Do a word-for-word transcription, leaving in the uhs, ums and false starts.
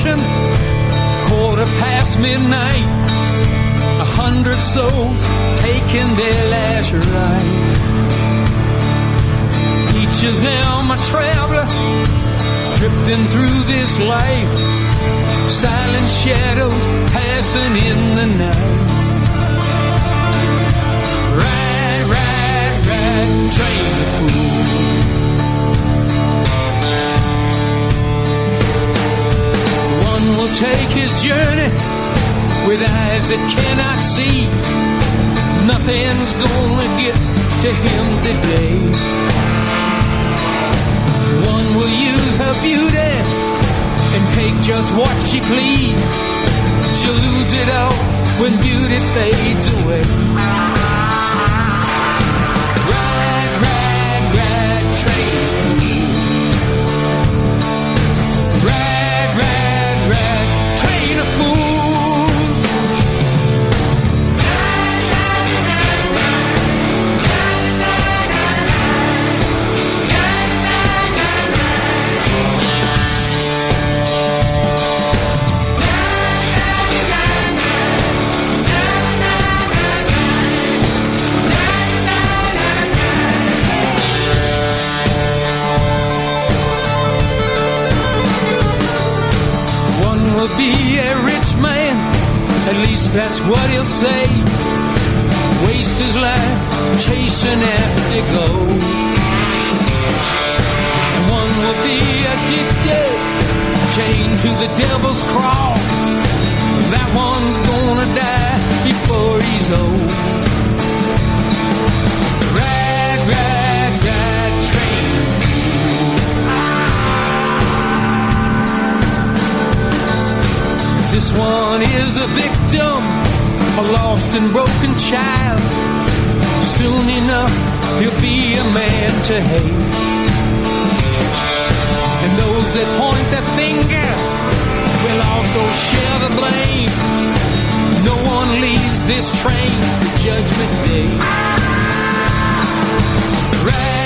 station, quarter past midnight. A hundred souls taking their last ride. Each of them a traveler, drifting through this life. Silent shadows passing in the night. Ride, ride, ride, train the fool. One will take his journey with eyes that cannot see. Nothing's gonna get to him today. One will use her beauty and take just what she please. She'll lose it all when beauty fades away. Ride, ride, ride, train. Ride, ride, ride, train a fool. Will be a rich man, at least that's what he'll say. Waste his life chasing after gold. And one will be addicted, chained to the devil's cross. That one's gonna die before he's old. Ride, ride, ride, train. This one is a victim, a lost and broken child. Soon enough, he'll be a man to hate. And those that point their finger will also share the blame. No one leaves this train to Judgment Day. Right.